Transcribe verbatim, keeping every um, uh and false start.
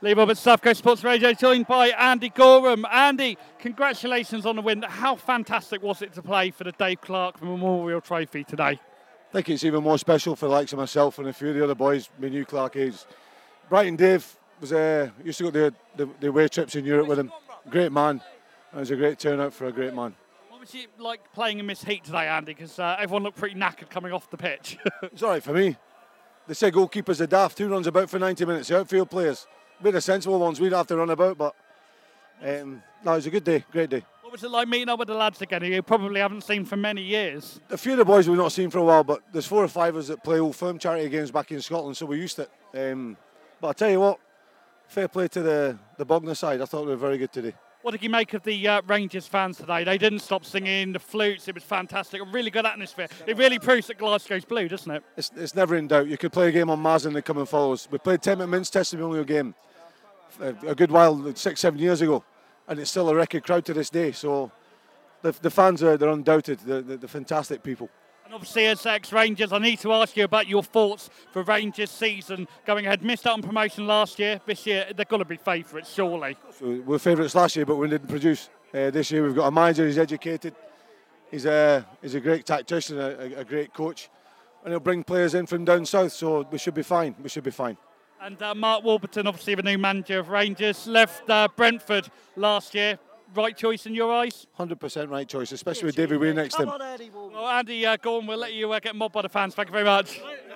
Lee Roberts, South Coast Sports Radio, joined by Andy Gorham. Andy, congratulations on the win. How fantastic was it to play for the Dave Clark Memorial Trophy today? I think it's even more special for the likes of myself and a few of the other boys, my new Clark age. Brighton Dave was uh, used to go to the, the, the away trips in Europe with him. Great man. It was a great turnout for a great man. What was it like playing in this heat today, Andy? Because uh, everyone looked pretty knackered coming off the pitch. It's all right for me. They say goalkeepers are daft. Who runs about for ninety minutes? The outfield players. We're the sensible ones. We'd have to run about, but um, no, it was a good day, great day. What was it like meeting up with the lads again, who you probably haven't seen for many years? A few of the boys we've not seen for a while, but there's four or five of us that play Old Firm charity games back in Scotland, so we're used to it. Um, but I'll tell you what, fair play to the, the Bognor side. I thought they were very good today. What did you make of the uh, Rangers fans today? They didn't stop singing, the flutes, it was fantastic, a really good atmosphere. It really proves that Glasgow's blue, doesn't it? It's, it's never in doubt. You could play a game on Mars and they come and follow us. We played ten Mints testimonial game a, a good while, six, seven years ago, and it's still a record crowd to this day. So the, the fans are they're undoubted. They're, they're, they're fantastic people. And obviously, as ex-Rangers, I need to ask you about your thoughts for Rangers' season going ahead. Missed out on promotion last year. This year, they've got to be favourites, surely. So we were favourites last year, but we didn't produce. Uh, this year, we've got a manager. He's educated. He's a he's a great tactician, a, a great coach, and he'll bring players in from down south. So we should be fine. We should be fine. And uh, Mark Warburton, obviously the new manager of Rangers, left uh, Brentford last year. Right choice in your eyes? one hundred percent right choice, especially with David Weir next to him. Well, Andy uh, Gorham, we'll let you uh, get mobbed by the fans. Thank you very much.